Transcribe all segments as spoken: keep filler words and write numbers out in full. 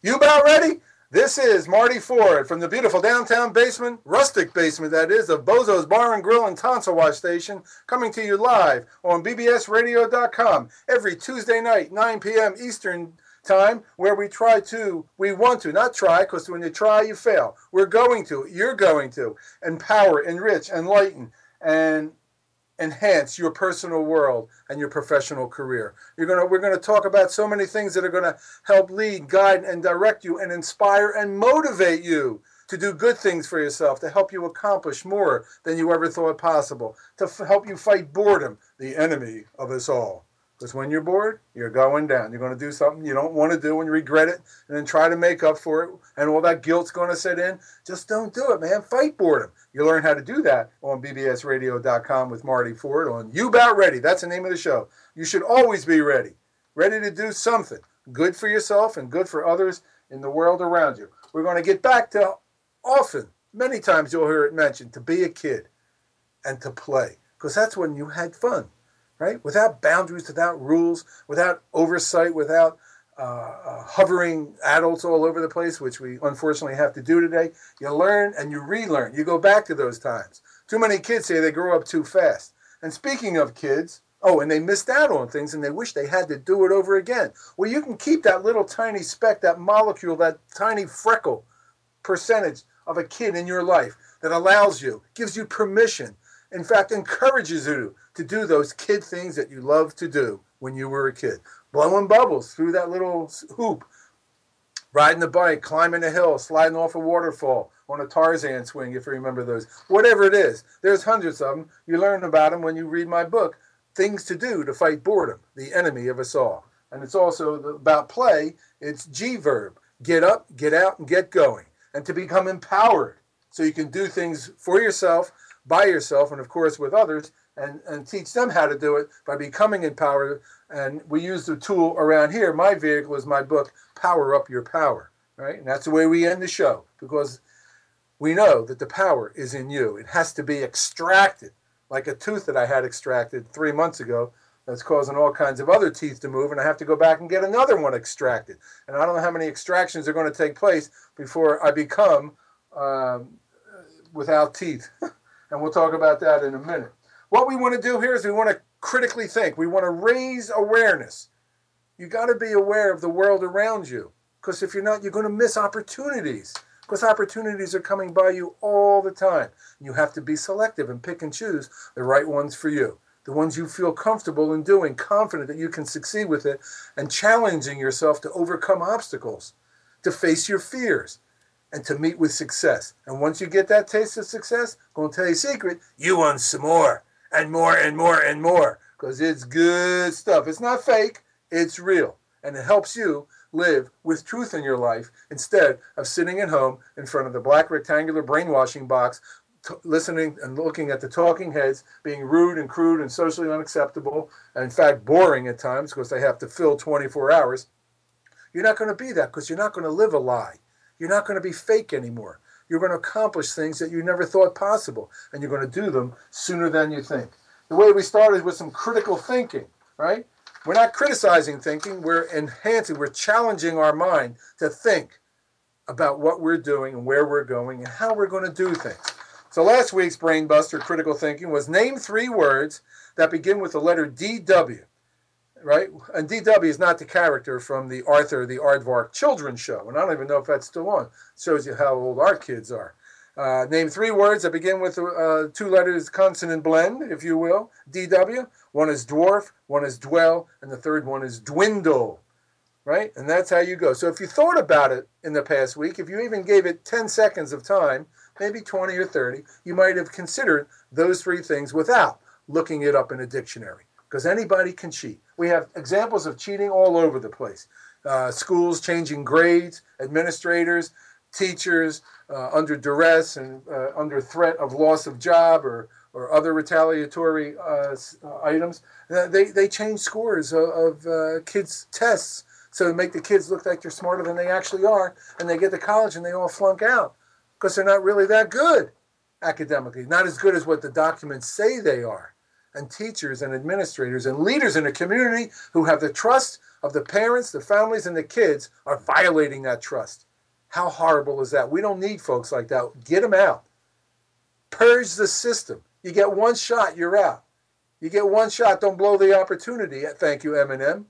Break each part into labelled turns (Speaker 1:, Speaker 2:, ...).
Speaker 1: You about ready? This is Marty Ford from the beautiful downtown basement, rustic basement that is, of Bozo's Bar and Grill and Tonsil Wash Station, coming to you live on B B S radio dot com every Tuesday night, nine p.m. Eastern time, where we try to, we want to, not try, because when you try, you fail. We're going to, you're going to empower, enrich, enlighten, and enhance your personal world and your professional career. You're gonna, we're going to talk about so many things that are going to help lead, guide, and direct you and inspire and motivate you to do good things for yourself, to help you accomplish more than you ever thought possible, to f- help you fight boredom, the enemy of us all. Because when you're bored, you're going down. You're going to do something you don't want to do and regret it and then try to make up for it. And all that guilt's going to set in. Just don't do it, man. Fight boredom. You learn how to do that on B B S radio dot com with Marty Ford on You About Ready. That's the name of the show. You should always be ready. Ready to do something good for yourself and good for others in the world around you. We're going to get back to often, many times you'll hear it mentioned, to be a kid and to play. Because that's when you had fun. Right? Without boundaries, without rules, without oversight, without uh, uh, hovering adults all over the place, which we unfortunately have to do today, you learn and you relearn. You go back to those times. Too many kids say they grow up too fast. And speaking of kids, oh, and they missed out on things and they wish they had to do it over again. Well, you can keep that little tiny speck, that molecule, that tiny freckle percentage of a kid in your life that allows you, gives you permission, in fact, encourages you to do those kid things that you loved to do when you were a kid. Blowing bubbles through that little hoop, riding a bike, climbing a hill, sliding off a waterfall on a Tarzan swing, if you remember those. Whatever it is, there's hundreds of them. You learn about them when you read my book, Things to Do to Fight Boredom, the Enemy of Us All. And it's also about play. It's G-verb. Get up, get out, and get going. And to become empowered so you can do things for yourself, by yourself, and of course with others, and, and teach them how to do it by becoming empowered. And we use the tool around here. My vehicle is my book, Power Up Your Power, right? And that's the way we end the show, because we know that the power is in you. It has to be extracted, like a tooth that I had extracted three months ago that's causing all kinds of other teeth to move, and I have to go back and get another one extracted. And I don't know how many extractions are going to take place before I become um, without teeth. And we'll talk about that in a minute. What we want to do here is we want to critically think. We want to raise awareness. You got to be aware of the world around you, because if you're not, you're going to miss opportunities, because opportunities are coming by you all the time. You have to be selective and pick and choose the right ones for you, the ones you feel comfortable in doing, confident that you can succeed with it, and challenging yourself to overcome obstacles, to face your fears, and to meet with success. And once you get that taste of success, I'm going to tell you a secret, you want some more, and more, and more, and more, because it's good stuff. It's not fake, it's real. And it helps you live with truth in your life instead of sitting at home in front of the black rectangular brainwashing box, t- listening and looking at the talking heads, being rude and crude and socially unacceptable, and in fact boring at times because they have to fill twenty-four hours. You're not going to be that, because you're not going to live a lie. You're not going to be fake anymore. You're going to accomplish things that you never thought possible, and you're going to do them sooner than you think. The way we started with some critical thinking, right? We're not criticizing thinking. We're enhancing, we're challenging our mind to think about what we're doing and where we're going and how we're going to do things. So last week's Brain Buster critical thinking was name three words that begin with the letter D W. Right? And D W is not the character from the Arthur the Aardvark children's show. And I don't even know if that's still on. It shows you how old our kids are. Uh, name three words that begin with uh, two letters, consonant blend, if you will. D W. One is dwarf, one is dwell, and the third one is dwindle. Right? And that's how you go. So if you thought about it in the past week, if you even gave it ten seconds of time, maybe twenty or thirty, you might have considered those three things without looking it up in a dictionary. Because anybody can cheat. We have examples of cheating all over the place. Uh, schools changing grades, administrators, teachers uh, under duress and uh, under threat of loss of job or, or other retaliatory uh, items. Uh, they, they change scores of, of uh, kids' tests so to make the kids look like they're smarter than they actually are, and they get to college and they all flunk out because they're not really that good academically, not as good as what the documents say they are. And teachers and administrators and leaders in a community who have the trust of the parents, the families, and the kids are violating that trust. How horrible is that? We don't need folks like that. Get them out. Purge the system. You get one shot, you're out. You get one shot, don't blow the opportunity. Thank you, Eminem.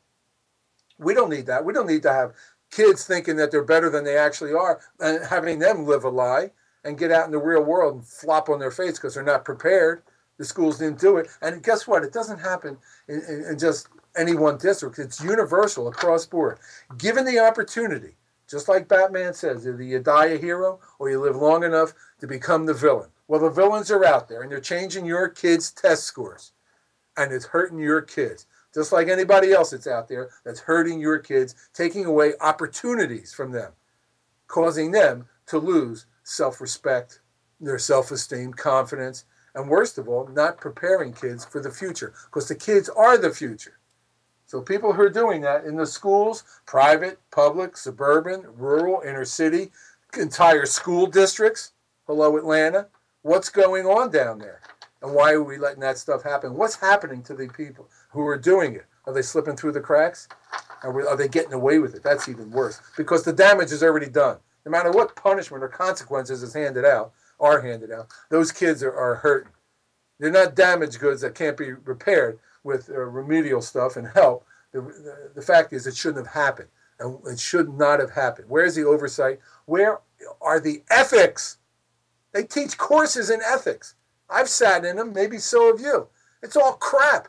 Speaker 1: We don't need that. We don't need to have kids thinking that they're better than they actually are and having them live a lie and get out in the real world and flop on their face because they're not prepared. The schools didn't do it. And guess what? It doesn't happen in, in, in just any one district. It's universal across board. Given the opportunity, just like Batman says, either you die a hero or you live long enough to become the villain. Well, the villains are out there, and they're changing your kids' test scores, and it's hurting your kids. Just like anybody else that's out there that's hurting your kids, taking away opportunities from them, causing them to lose self-respect, their self-esteem, confidence, and worst of all, not preparing kids for the future, because the kids are the future. So people who are doing that in the schools, private, public, suburban, rural, inner city, entire school districts, hello Atlanta, what's going on down there? And why are we letting that stuff happen? What's happening to the people who are doing it? Are they slipping through the cracks? Or are they getting away with it? That's even worse, because the damage is already done. No matter what punishment or consequences is handed out, are handed out, those kids are, are hurting. They're not damaged goods that can't be repaired with uh, remedial stuff and help. The, the, the fact is, it shouldn't have happened, and it should not have happened. Where's the oversight? Where are the ethics? They teach courses in ethics. I've sat in them, maybe so have you. It's all crap.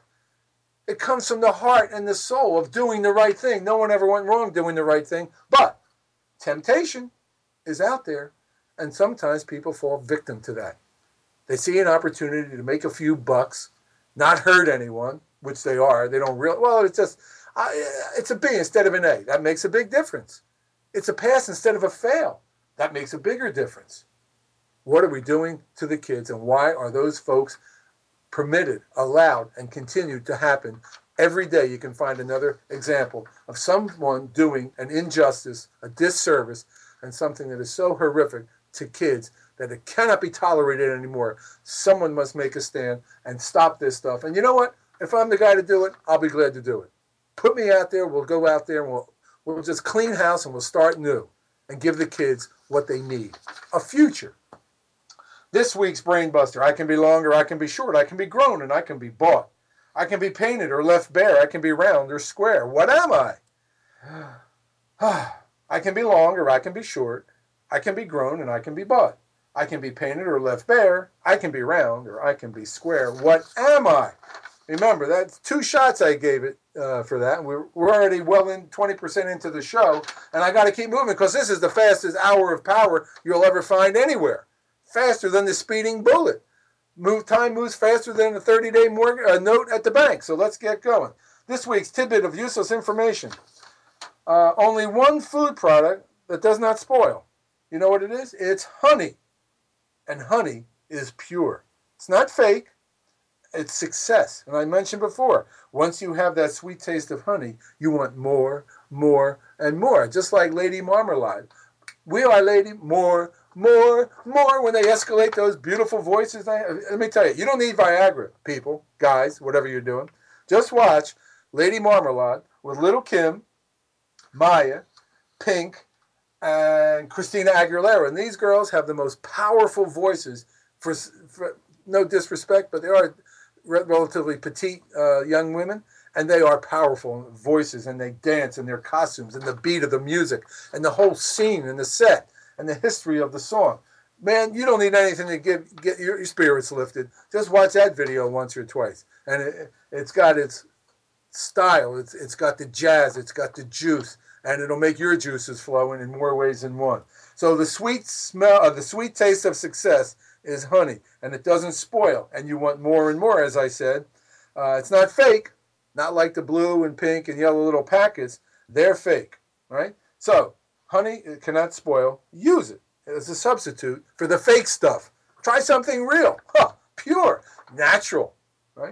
Speaker 1: It comes from the heart and the soul of doing the right thing. No one ever went wrong doing the right thing, but temptation is out there, and sometimes people fall victim to that. They see an opportunity to make a few bucks, not hurt anyone, which they are. They don't really, well, it's just, uh, it's a B instead of an A. That makes a big difference. It's a pass instead of a fail. That makes a bigger difference. What are we doing to the kids, and why are those folks permitted, allowed, and continue to happen? Every day you can find another example of someone doing an injustice, a disservice, and something that is so horrific to kids that it cannot be tolerated anymore. Someone must make a stand and stop this stuff. And you know what? If I'm the guy to do it, I'll be glad to do it. Put me out there. We'll go out there and we'll, we'll just clean house and we'll start new and give the kids what they need. A future. This week's Brainbuster. I can be longer, I can be short, I can be grown, and I can be bought. I can be painted or left bare. I can be round or square. What am I? I can be long or I can be short. I can be grown and I can be bought. I can be painted or left bare. I can be round or I can be square. What am I? Remember, that's two shots I gave it uh, for that. And we're, we're already well in twenty percent into the show. And I got to keep moving because this is the fastest hour of power you'll ever find anywhere. Faster than the speeding bullet. Move time moves faster than a thirty-day mortgage uh, note at the bank. So let's get going. This week's tidbit of useless information. Uh, only one food product that does not spoil. You know what it is? It's honey. And honey is pure. It's not fake. It's success. And I mentioned before, once you have that sweet taste of honey, you want more, more, and more. Just like Lady Marmalade. We are Lady More, more, more. When they escalate those beautiful voices, they, let me tell you, you don't need Viagra, people, guys, whatever you're doing. Just watch Lady Marmalade with Little Kim, Maya, Pink, and Christina Aguilera. And these girls have the most powerful voices, for, for no disrespect, but they are relatively petite uh, young women, and they are powerful voices, and they dance, and their costumes, and the beat of the music, and the whole scene, and the set, and the history of the song. Man, you don't need anything to give, get your, your spirits lifted. Just watch that video once or twice. And it, it's got its style. It's It's got the jazz. It's got the juice. And it'll make your juices flowing in more ways than one. So the sweet smell, uh, the sweet taste of success is honey. And it doesn't spoil. And you want more and more, as I said. Uh, it's not fake. Not like the blue and pink and yellow little packets. They're fake. Right? So honey, it cannot spoil. Use it as a substitute for the fake stuff. Try something real, huh, pure, natural, right?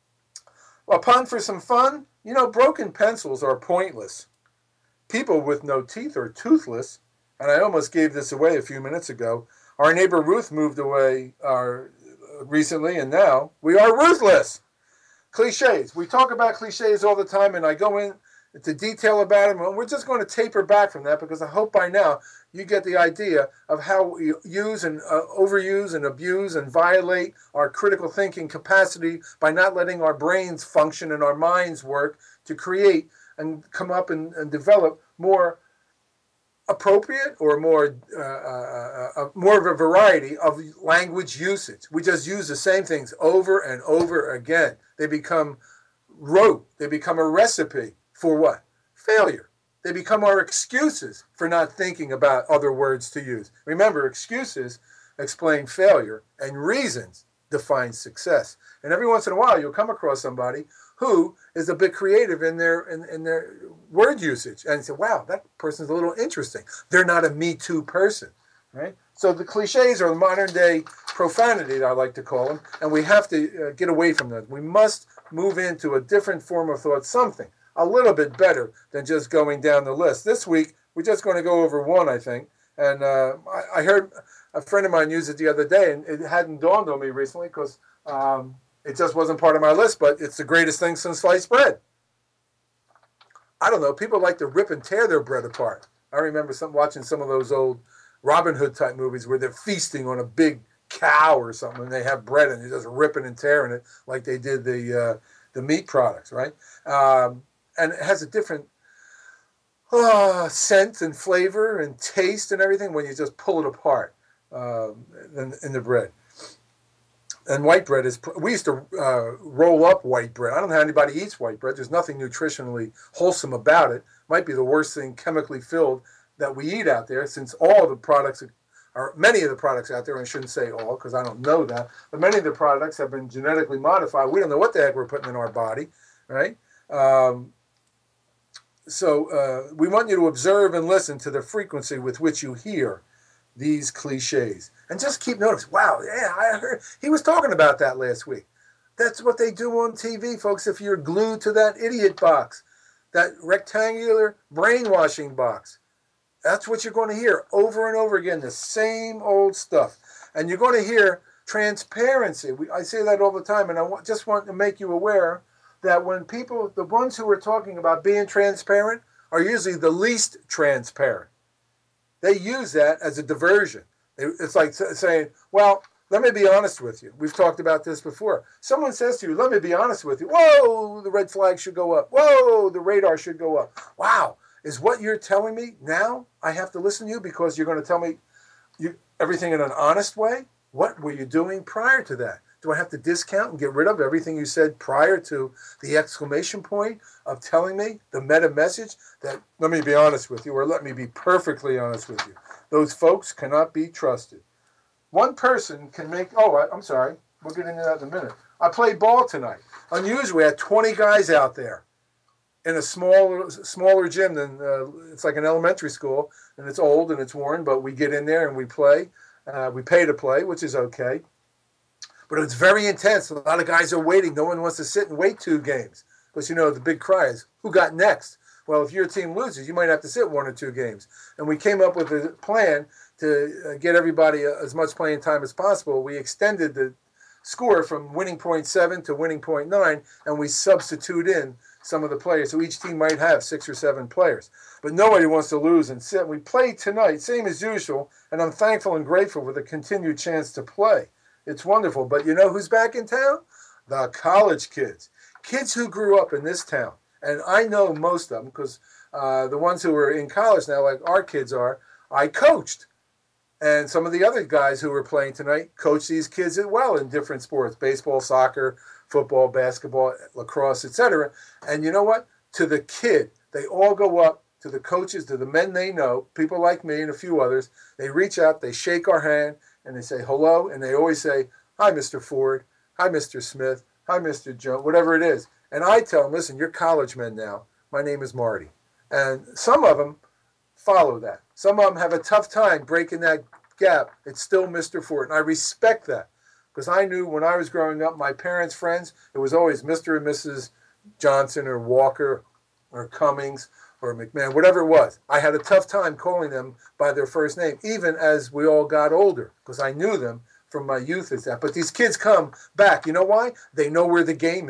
Speaker 1: Well, pun for some fun. You know, broken pencils are pointless. People with no teeth are toothless. And I almost gave this away a few minutes ago. Our neighbor Ruth moved away uh, recently, and now we are ruthless. Cliches. We talk about cliches all the time, and I go in to detail about them. And we're just going to taper back from that because I hope by now you get the idea of how we use and uh, overuse and abuse and violate our critical thinking capacity by not letting our brains function and our minds work to create and come up and, and develop more appropriate or more uh, uh, uh, more of a variety of language usage. We just use the same things over and over again. They become rote. They become a recipe for what? Failure. They become our excuses for not thinking about other words to use. Remember, excuses explain failure and reasons define success. And every once in a while, you'll come across somebody who is a bit creative in their in, in their word usage and say, wow, that person's a little interesting. They're not a Me Too person, right? So the cliches are modern day profanity, I like to call them, and we have to uh, get away from them. We must move into a different form of thought, something a little bit better than just going down the list. This week, we're just going to go over one, I think. And uh, I, I heard a friend of mine use it the other day, and it hadn't dawned on me recently because um, it just wasn't part of my list, but it's the greatest thing since sliced bread. I don't know. People like to rip and tear their bread apart. I remember some, watching some of those old Robin Hood type movies where they're feasting on a big cow or something, and they have bread, and they're just ripping and tearing it like they did the uh, the meat products, right? Um, and it has a different uh, scent and flavor and taste and everything when you just pull it apart um, in, in the bread. And white bread is, we used to uh, roll up white bread. I don't know how anybody eats white bread. There's nothing nutritionally wholesome about it. Might be the worst thing chemically filled that we eat out there, since all the products, or many of the products out there, and I shouldn't say all because I don't know that, but many of the products have been genetically modified. We don't know what the heck we're putting in our body, right? Um, so uh, we want you to observe and listen to the frequency with which you hear these cliches. And just keep noticing, wow, yeah, I heard, he was talking about that last week. That's what they do on T V, folks, if you're glued to that idiot box, that rectangular brainwashing box. That's what you're going to hear over and over again, the same old stuff. And you're going to hear transparency. We, I say that all the time, and I w- just want to make you aware that when people, the ones who are talking about being transparent are usually the least transparent. They use that as a diversion. It's like saying, well, let me be honest with you. We've talked about this before. Someone says to you, let me be honest with you. Whoa, the red flag should go up. Whoa, the radar should go up. Wow, is what you're telling me now I have to listen to you because you're going to tell me you, everything in an honest way? What were you doing prior to that? Do I have to discount and get rid of everything you said prior to the exclamation point of telling me the meta message that let me be honest with you, or let me be perfectly honest with you? Those folks cannot be trusted. One person can make, oh, I, I'm sorry, we'll get into that in a minute. I played ball tonight. Unusually, I had twenty guys out there in a smaller, smaller gym than, uh, it's like an elementary school, and it's old and it's worn, but we get in there and we play. Uh, we pay to play, which is okay. But it's very intense. A lot of guys are waiting. No one wants to sit and wait two games. Because, you know, the big cry is, who got next? Well, if your team loses, you might have to sit one or two games. And we came up with a plan to get everybody as much playing time as possible. We extended the score from winning point seven to winning point nine, and we substitute in some of the players. So each team might have six or seven players. But nobody wants to lose and sit. We played tonight, same as usual, and I'm thankful and grateful for the continued chance to play. It's wonderful. But you know who's back in town? The college kids. Kids who grew up in this town. And I know most of them because uh, the ones who are in college now, like our kids are, I coached. And some of the other guys who were playing tonight coached these kids as well in different sports, baseball, soccer, football, basketball, lacrosse, et cetera. And you know what? To the kid, they all go up to the coaches, to the men they know, people like me and a few others. They reach out, they shake our hand, and they say hello, and they always say, hi, Mister Ford, hi, Mister Smith, hi, Mister Jones, whatever it is. And I tell them, listen, you're college men now. My name is Marty. And some of them follow that. Some of them have a tough time breaking that gap. It's still Mister Ford. And I respect that because I knew when I was growing up, my parents' friends, it was always Mister and Missus Johnson or Walker or Cummings or McMahon, whatever it was. I had a tough time calling them by their first name, even as we all got older, because I knew them from my youth as that. But these kids come back. You know why? They know where the game is.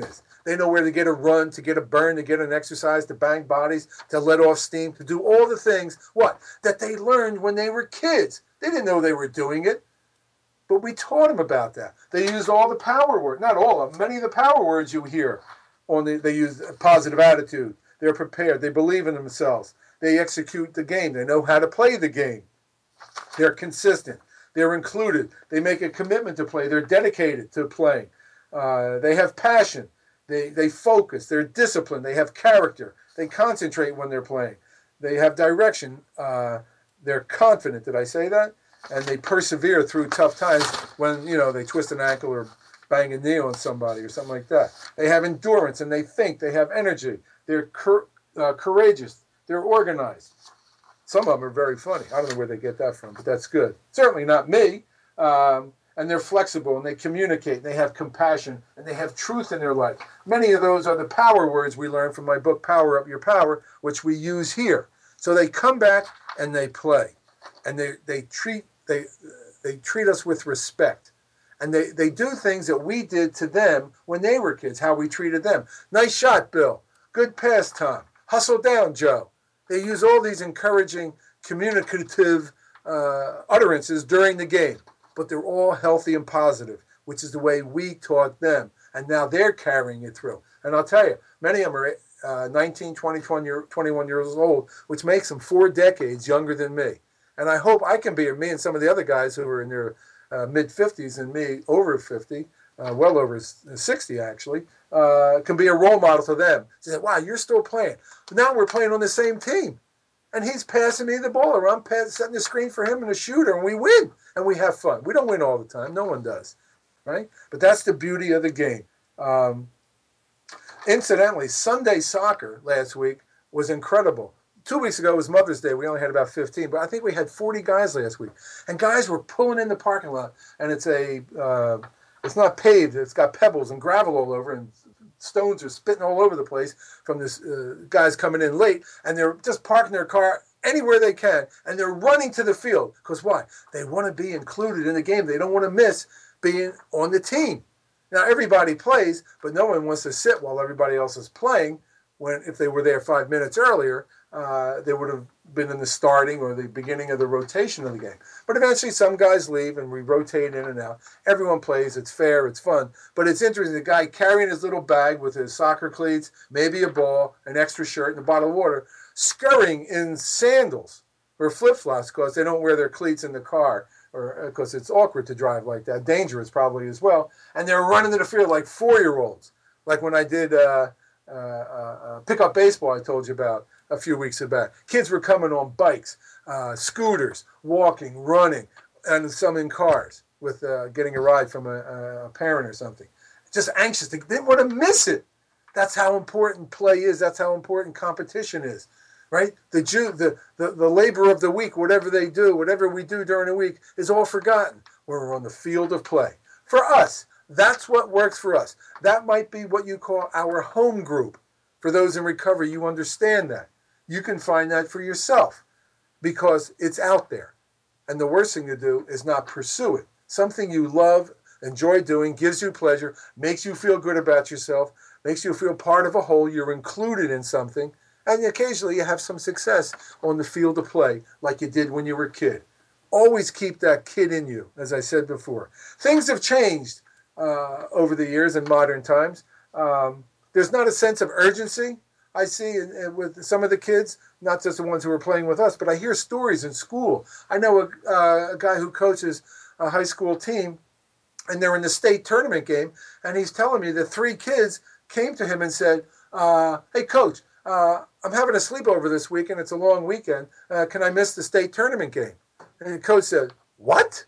Speaker 1: They know where to get a run, to get a burn, to get an exercise, to bang bodies, to let off steam, to do all the things, what? That they learned when they were kids. They didn't know they were doing it, but we taught them about that. They used all the power words, not all of them, many of the power words you hear. On the, they use a positive attitude. They're prepared. They believe in themselves. They execute the game. They know how to play the game. They're consistent. They're included. They make a commitment to play. They're dedicated to playing. Uh, they have passion. They they focus. They're disciplined. They have character. They concentrate when they're playing. They have direction. Uh, they're confident. Did I say that? And they persevere through tough times when, you know, they twist an ankle or bang a knee on somebody or something like that. They have endurance and they think. They have energy. They're cur- uh, courageous. They're organized. Some of them are very funny. I don't know where they get that from, but that's good. Certainly not me. Um, and they're flexible, and they communicate, and they have compassion, and they have truth in their life. Many of those are the power words we learned from my book, Power Up Your Power, which we use here. So they come back and they play, and they, they treat they they treat us with respect. And they, they do things that we did to them when they were kids, how we treated them. Nice shot, Bill. Good pass, Tom. Hustle down, Joe. They use all these encouraging, communicative uh, utterances during the game, but they're all healthy and positive, which is the way we taught them. And now they're carrying it through. And I'll tell you, many of them are uh, nineteen, twenty, twenty-one years old, which makes them four decades younger than me. And I hope I can be, me and some of the other guys who are in their uh, mid-fifties and me over fifty, uh, well over sixty actually, uh, can be a role model to them. Say, wow, you're still playing. But now we're playing on the same team. And he's passing me the ball, or I'm pass, setting the screen for him and a shooter, and we win. And we have fun. We don't win all the time. No one does, right? But that's the beauty of the game. Um, incidentally, Sunday soccer last week was incredible. Two weeks ago was Mother's Day. We only had about fifteen, but I think we had forty guys last week. And guys were pulling in the parking lot, and it's a uh, it's not paved. It's got pebbles and gravel all over, and stones are spitting all over the place from this uh, guys coming in late, and they're just parking their car anywhere they can, and they're running to the field. Because why? They want to be included in the game. They don't want to miss being on the team. Now, everybody plays, but no one wants to sit while everybody else is playing. When if they were there five minutes earlier, uh, they would have been in the starting or the beginning of the rotation of the game. But eventually some guys leave and we rotate in and out. Everyone plays. It's fair. It's fun. But it's interesting. The guy carrying his little bag with his soccer cleats, maybe a ball, an extra shirt, and a bottle of water, scurrying in sandals or flip-flops because they don't wear their cleats in the car, or because it's awkward to drive like that. Dangerous probably as well. And they're running to the field like four-year-olds. Like when I did uh, uh, uh, pick-up baseball I told you about a few weeks back. Kids were coming on bikes, uh, scooters, walking, running, and some in cars with uh, getting a ride from a, a parent or something. Just anxious. They didn't want to miss it. That's how important play is. That's how important competition is, right? The, Jew, the, the, the labor of the week, whatever they do, whatever we do during the week, is all forgotten when we're on the field of play. For us, that's what works for us. That might be what you call our home group. For those in recovery, you understand that. You can find that for yourself because it's out there. And the worst thing to do is not pursue it. Something you love, enjoy doing, gives you pleasure, makes you feel good about yourself, makes you feel part of a whole, you're included in something, and occasionally you have some success on the field of play like you did when you were a kid. Always keep that kid in you, as I said before. Things have changed uh, over the years in modern times. Um, there's not a sense of urgency I see in, in, with some of the kids, not just the ones who are playing with us, but I hear stories in school. I know a, uh, a guy who coaches a high school team, and they're in the state tournament game, and he's telling me that three kids came to him and said, uh, hey, coach, uh, I'm having a sleepover this weekend. It's a long weekend. Uh, can I miss the state tournament game? And the coach said, what?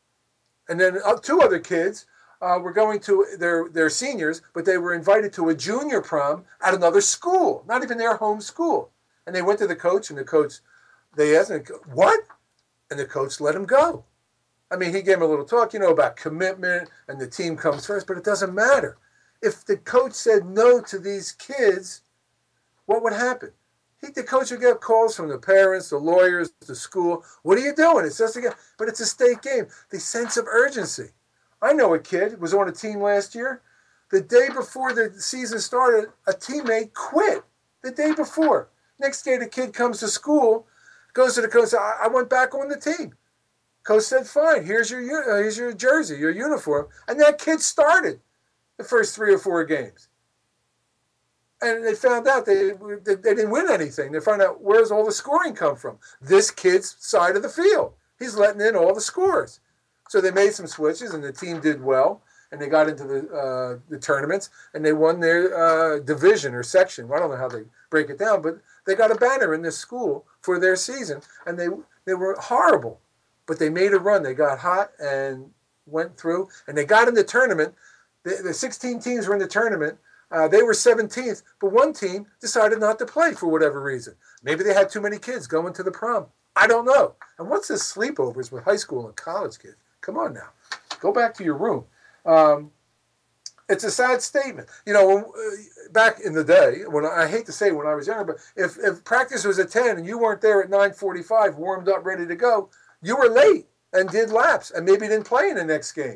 Speaker 1: And then uh, two other kids uh, were going to, they're, they're seniors, but they were invited to a junior prom at another school, not even their home school. And they went to the coach, and the coach, they asked him, what? And the coach let him go. I mean, he gave him a little talk, you know, about commitment and the team comes first, but it doesn't matter. If the coach said no to these kids, what would happen? He, the coach would get calls from the parents, the lawyers, the school. What are you doing? It's just a game. But it's a state game. The sense of urgency. I know a kid was on a team last year. The day before the season started, a teammate quit the day before. Next day, the kid comes to school, goes to the coach, I, I went back on the team. Coach said, fine, here's your, uh, here's your jersey, your uniform. And that kid started the first three or four games. And they found out they, they, they didn't win anything. They found out, where's all the scoring come from? This kid's side of the field. He's letting in all the scores. So they made some switches, and the team did well. And they got into the uh, the tournaments, and they won their uh, division or section. I don't know how they break it down, but they got a banner in this school for their season, and they they were horrible. But they made a run. They got hot and went through, and they got in the tournament. The, the sixteen teams were in the tournament. Uh, they were seventeenth, but one team decided not to play for whatever reason. Maybe they had too many kids going to the prom. I don't know. And what's this sleepovers with high school and college kids? Come on now. Go back to your room. Um, it's a sad statement. You know, when, uh, back in the day, when I, I hate to say when I was younger, but if, if practice was at ten and you weren't there at nine forty-five, warmed up, ready to go, you were late and did laps and maybe didn't play in the next game.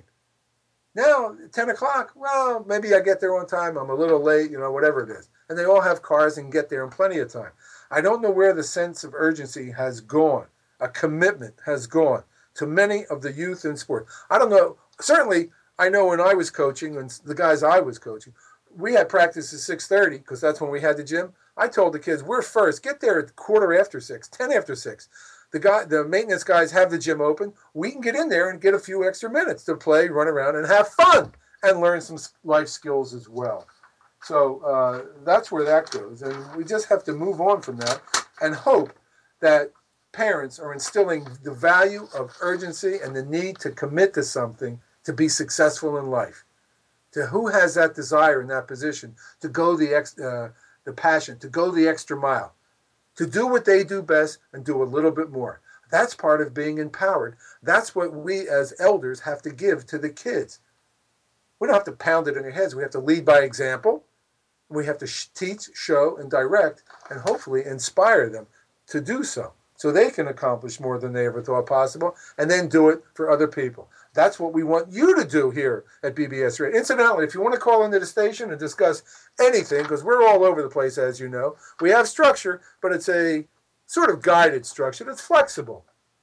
Speaker 1: Now, ten o'clock, well, maybe I get there on time. I'm a little late, you know, whatever it is. And they all have cars and get there in plenty of time. I don't know where the sense of urgency has gone. A commitment has gone to many of the youth in sport. I don't know. Certainly, I know when I was coaching, and the guys I was coaching, we had practice at six thirty because that's when we had the gym. I told the kids, we're first. Get there at quarter after six, ten after six. The guy, the maintenance guys have the gym open. We can get in there and get a few extra minutes to play, run around, and have fun and learn some life skills as well. So uh, that's where that goes. And we just have to move on from that and hope that parents are instilling the value of urgency and the need to commit to something to be successful in life. To who has that desire in that position to go the ex, uh, the passion, to go the extra mile, to do what they do best and do a little bit more. That's part of being empowered. That's what we as elders have to give to the kids. We don't have to pound it in their heads. We have to lead by example. We have to sh- teach, show, and direct, and hopefully inspire them to do so, so they can accomplish more than they ever thought possible, and then do it for other people. That's what we want you to do here at B B S Radio. Incidentally, if you want to call into the station and discuss anything, because we're all over the place, as you know, we have structure, but it's a sort of guided structure that's flexible.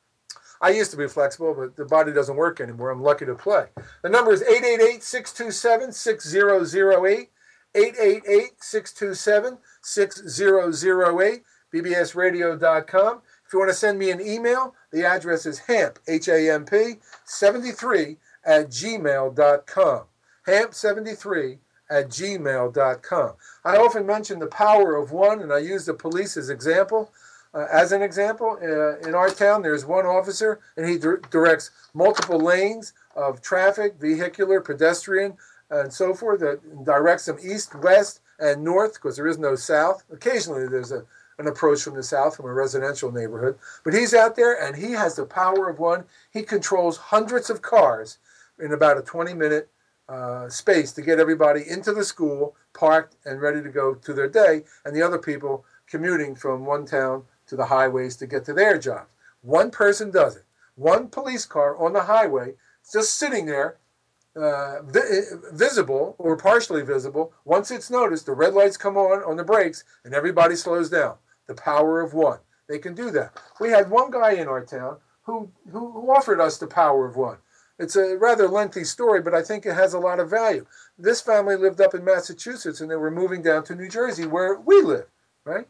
Speaker 1: I used to be flexible, but the body doesn't work anymore. I'm lucky to play. The number is eight eight eight, six two seven, six zero zero eight, eight eight eight, six two seven, six zero zero eight, B B S radio dot com. If you want to send me an email, the address is hamp, H A M P, seventy-three at gmail dot com. hamp seventy-three at gmail dot com. I often mention the power of one, and I use the police as example. Uh, as an example, uh, in our town, there's one officer, and he dir- directs multiple lanes of traffic, vehicular, pedestrian, and so forth, that directs them east, west, and north, because there is no south. Occasionally, there's a an approach from the south, from a residential neighborhood. But he's out there, and he has the power of one. He controls hundreds of cars in about a twenty-minute uh, space to get everybody into the school, parked, and ready to go to their day, and the other people commuting from one town to the highways to get to their jobs. One person does it. One police car on the highway, just sitting there, uh, vi- visible or partially visible. Once it's noticed, the red lights come on on the brakes, and everybody slows down. The power of one. They can do that. We had one guy in our town who, who, who offered us the power of one. It's a rather lengthy story, but I think it has a lot of value. This family lived up in Massachusetts, and they were moving down to New Jersey, where we live, right?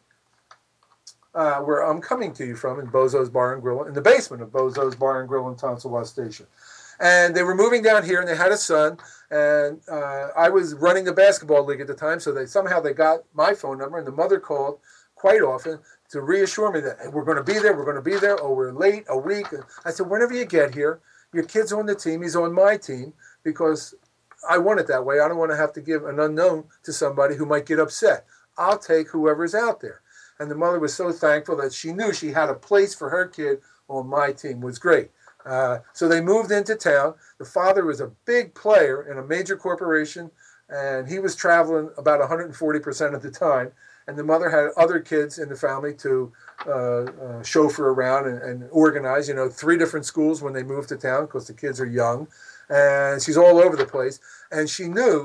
Speaker 1: Uh, where I'm coming to you from, in Bozo's Bar and Grill, in the basement of Bozo's Bar and Grill in Tonsilwa Station. And they were moving down here, and they had a son, and uh, I was running the basketball league at the time, so they somehow they got my phone number, and the mother called quite often to reassure me that, hey, we're going to be there, we're going to be there, oh, we're late, a week. I said, whenever you get here, your kid's on the team, he's on my team, because I want it that way. I don't want to have to give an unknown to somebody who might get upset. I'll take whoever's out there. And the mother was so thankful that she knew she had a place for her kid on my team. It was great. Uh, so they moved into town. The father was a big player in a major corporation, and he was traveling about one hundred forty percent of the time. And the mother had other kids in the family to uh, uh, chauffeur around and, and organize, you know, three different schools when they moved to town because the kids are young. And she's all over the place. And she knew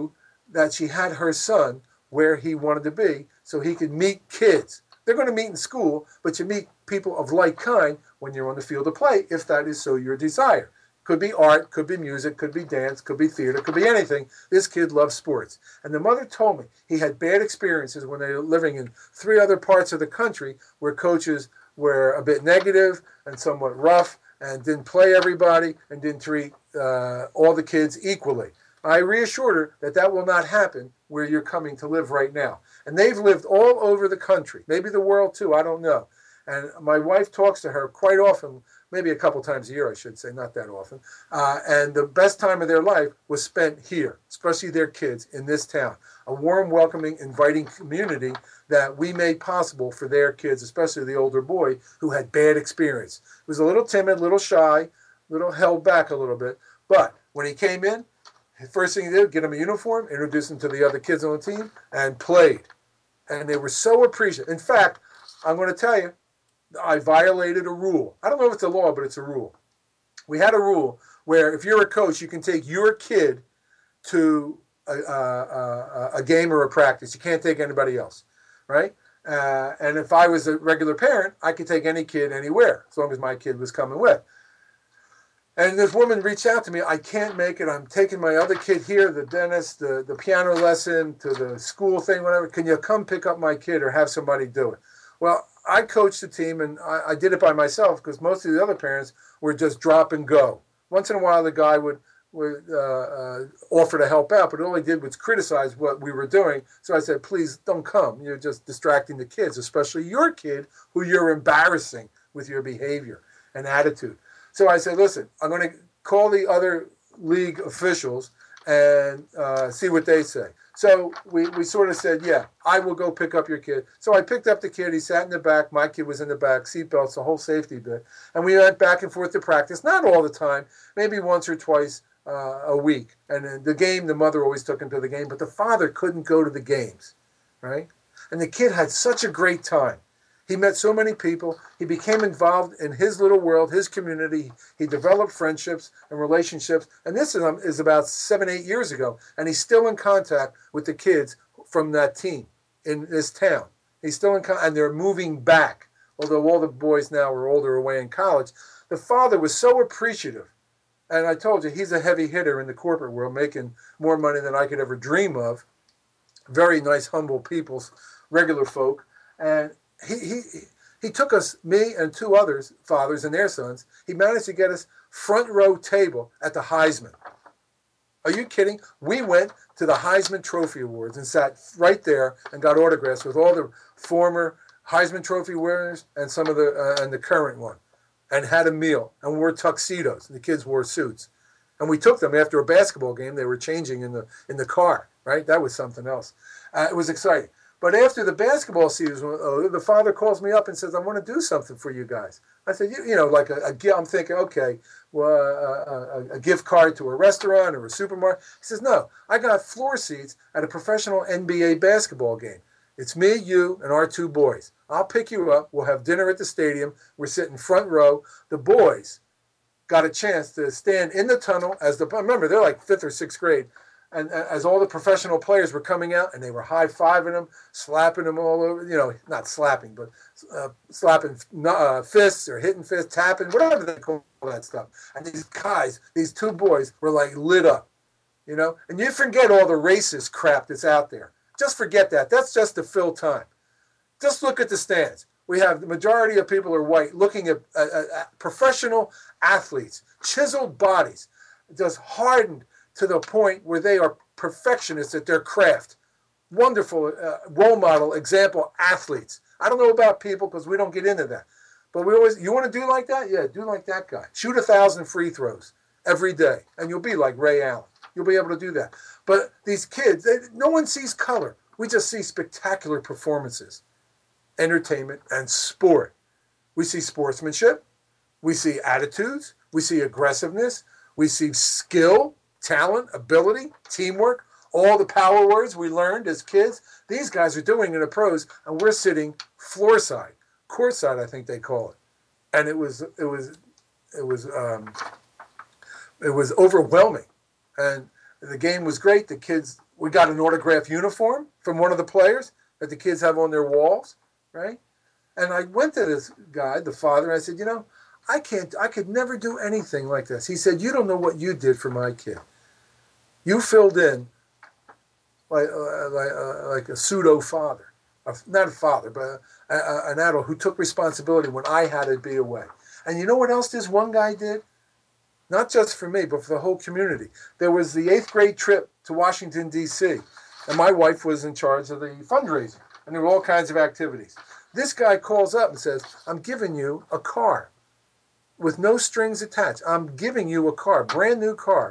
Speaker 1: that she had her son where he wanted to be so he could meet kids. They're going to meet in school, but you meet people of like kind when you're on the field of play, if that is so your desire. Could be art, could be music, could be dance, could be theater, could be anything. This kid loves sports. And the mother told me he had bad experiences when they were living in three other parts of the country where coaches were a bit negative and somewhat rough and didn't play everybody and didn't treat uh, all the kids equally. I reassured her that that will not happen where you're coming to live right now. And they've lived all over the country, maybe the world too, I don't know. And my wife talks to her quite often, maybe a couple times a year, I should say, not that often. Uh, and the best time of their life was spent here, especially their kids in this town. A warm, welcoming, inviting community that we made possible for their kids, especially the older boy who had bad experience. He was a little timid, a little shy, a little held back a little bit. But when he came in, the first thing he did, get him a uniform, introduce him to the other kids on the team, and played. And they were so appreciative. In fact, I'm going to tell you, I violated a rule. I don't know if it's a law, but it's a rule. We had a rule where if you're a coach, you can take your kid to a, a, a game or a practice. You can't take anybody else, right? Uh, and if I was a regular parent, I could take any kid anywhere, as long as my kid was coming with. And this woman reached out to me. I can't make it. I'm taking my other kid here, the dentist, the, the piano lesson, to the school thing, whatever. Can you come pick up my kid or have somebody do it? Well, I coached the team, and I, I did it by myself because most of the other parents were just drop and go. Once in a while, the guy would, would uh, uh, offer to help out, but all he did was criticize what we were doing. So I said, please don't come. You're just distracting the kids, especially your kid who you're embarrassing with your behavior and attitude. So I said, listen, I'm going to call the other league officials and uh, see what they say. So we, we sort of said, yeah, I will go pick up your kid. So I picked up the kid. He sat in the back. My kid was in the back, seatbelts, the whole safety bit. And we went back and forth to practice, not all the time, maybe once or twice uh, a week. And in the game, the mother always took him to the game, but the father couldn't go to the games, right? And the kid had such a great time. He met so many people. He became involved in his little world, his community. He developed friendships and relationships. And this is, um, is about seven, eight years ago. And he's still in contact with the kids from that team in this town. He's still in contact, and they're moving back. Although all the boys now are older, away in college. The father was so appreciative. And I told you, he's a heavy hitter in the corporate world, making more money than I could ever dream of. Very nice, humble people, regular folk. And He, he he took us, me and two others, fathers and their sons, he managed to get us front row table at the Heisman. Are you kidding? We went to the Heisman Trophy Awards and sat right there and got autographs with all the former Heisman Trophy winners and some of the uh, and the current one, and had a meal and wore tuxedos. The kids wore suits, and we took them after a basketball game. They were changing in the in the car. Right, that was something else. Uh, it was exciting. But after the basketball season, uh, the father calls me up and says, I want to do something for you guys. I said, you, you know, like a, a, I'm thinking, okay, well, uh, a, a gift card to a restaurant or a supermarket. He says, no, I got floor seats at a professional N B A basketball game. It's me, you, and our two boys. I'll pick you up. We'll have dinner at the stadium. We're sitting front row. The boys got a chance to stand in the tunnel as the, remember, they're like fifth or sixth grade. And as all the professional players were coming out, and they were high-fiving them, slapping them all over, you know, not slapping, but uh, slapping uh, fists or hitting fists, tapping, whatever they call that stuff. And these guys, these two boys, were like lit up, you know. And you forget all the racist crap that's out there. Just forget that. That's just to fill time. Just look at the stands. We have the majority of people are white, looking at, at, at professional athletes, chiseled bodies, just hardened to the point where they are perfectionists at their craft. Wonderful uh, role model, example athletes. I don't know about people because we don't get into that. But we always, you want to do like that? Yeah, do like that guy. Shoot a thousand free throws every day, and you'll be like Ray Allen. You'll be able to do that. But these kids, they, no one sees color. We just see spectacular performances, entertainment, and sport. We see sportsmanship. We see attitudes. We see aggressiveness. We see skill, talent, ability, teamwork, all the power words we learned as kids. These guys are doing in the pros, and we're sitting floor side, court side, I think they call it. And it was it was it was um, it was overwhelming. And the game was great. The kids We got an autographed uniform from one of the players that the kids have on their walls, right? And I went to this guy, the father, and I said, you know, I can't, I could never do anything like this. He said, you don't know what you did for my kid. You filled in like, uh, like, uh, like a pseudo father, a, not a father, but a, a, an adult who took responsibility when I had to be away. And you know what else this one guy did? Not just for me, but for the whole community. There was the eighth grade trip to Washington, D C, and my wife was in charge of the fundraising, and there were all kinds of activities. This guy calls up and says, I'm giving you a car with no strings attached. I'm giving you a car, brand new car,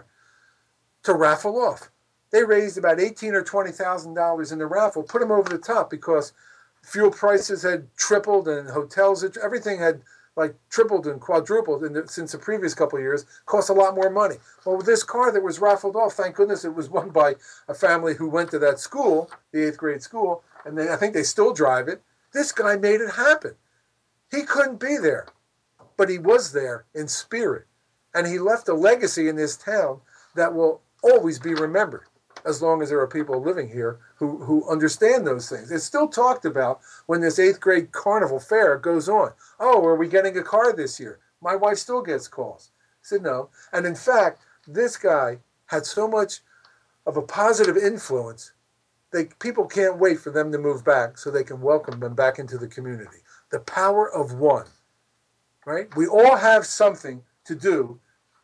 Speaker 1: to raffle off. They raised about eighteen thousand or twenty thousand dollars in the raffle, put them over the top because fuel prices had tripled and hotels, everything had like tripled and quadrupled in the, since the previous couple of years, cost a lot more money. Well, with this car that was raffled off, thank goodness it was won by a family who went to that school, the eighth grade school, and they, I think they still drive it. This guy made it happen. He couldn't be there, but he was there in spirit. And he left a legacy in this town that will always be remembered as long as there are people living here who, who understand those things. It's still talked about when this eighth grade carnival fair goes on. Oh, are we getting a car this year? My wife still gets calls. I said no. And in fact, this guy had so much of a positive influence, they, people can't wait for them to move back so they can welcome them back into the community. The power of one, right? We all have something to do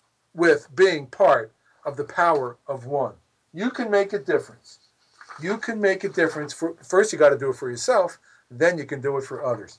Speaker 1: with being part of the power of one. You can make a difference. You can make a difference. For, first, you got to do it for yourself. Then you can do it for others.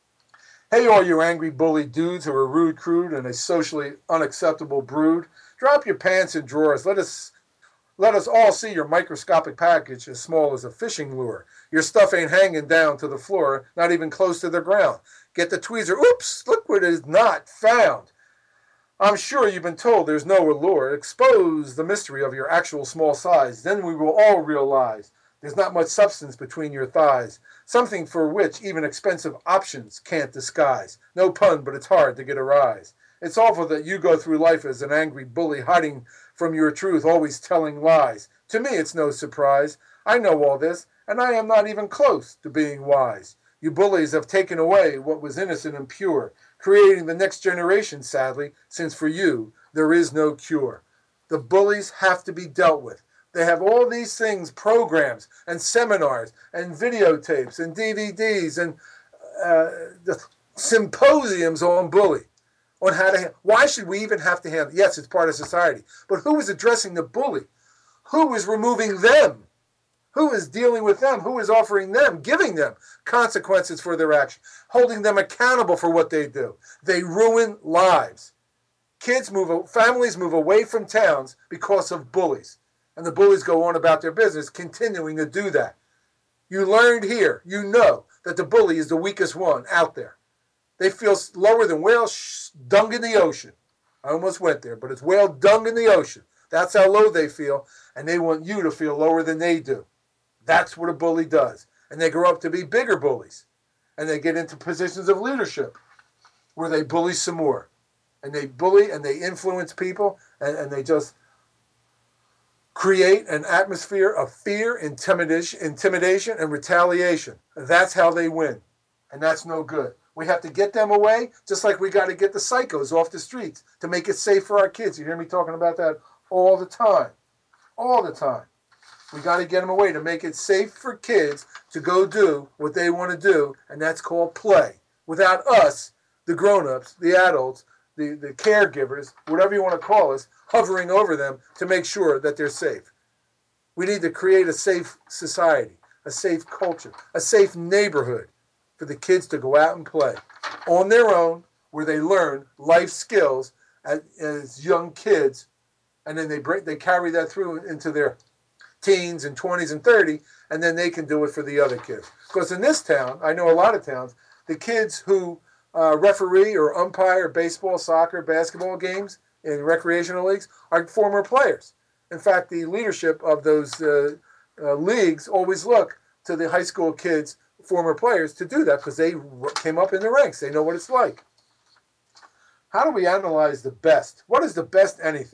Speaker 1: Hey, all you angry bully dudes who are rude, crude, and a socially unacceptable brood. Drop your pants and drawers. Let us, let us all see your microscopic package as small as a fishing lure. Your stuff ain't hanging down to the floor, not even close to the ground. Get the tweezer. Oops, look what is not found. I'm sure you've been told there's no allure. Expose the mystery of your actual small size. Then we will all realize there's not much substance between your thighs. Something for which even expensive options can't disguise. No pun, but it's hard to get a rise. It's awful that you go through life as an angry bully, hiding from your truth, always telling lies. To me, it's no surprise. I know all this, and I am not even close to being wise. You bullies have taken away what was innocent and pure, creating the next generation, sadly, since for you, there is no cure. The bullies have to be dealt with. They have all these things, programs and seminars and videotapes and D V Ds and uh, the symposiums on bully, on how to, why should we even have to handle, yes, it's part of society, but who is addressing the bully? Who is removing them? Who is dealing with them? Who is offering them, giving them consequences for their action, holding them accountable for what they do? They ruin lives. Kids move, families move away from towns because of bullies. And the bullies go on about their business, continuing to do that. You learned here, you know, that the bully is the weakest one out there. They feel lower than whale sh- dung in the ocean. I almost went there, but it's whale dung in the ocean. That's how low they feel, and they want you to feel lower than they do. That's what a bully does. And they grow up to be bigger bullies. And they get into positions of leadership where they bully some more. And they bully and they influence people, and, and they just create an atmosphere of fear, intimidation, intimidation, and retaliation. That's how they win. And that's no good. We have to get them away, just like we got to get the psychos off the streets to make it safe for our kids. You hear me talking about that all the time. All the time. We got to get them away to make it safe for kids to go do what they want to do, and that's called play. Without us, the grown-ups, the adults, the, the caregivers, whatever you want to call us, hovering over them to make sure that they're safe. We need to create a safe society, a safe culture, a safe neighborhood for the kids to go out and play on their own, where they learn life skills as, as young kids, and then they bring, they carry that through into their teens and twenties and thirty, and then they can do it for the other kids. Because in this town, I know a lot of towns, the kids who uh, referee or umpire baseball, soccer, basketball games in recreational leagues are former players. In fact, the leadership of those uh, uh, leagues always look to the high school kids, former players, to do that because they came up in the ranks. They know what it's like. How do we analyze the best? What is the best anything?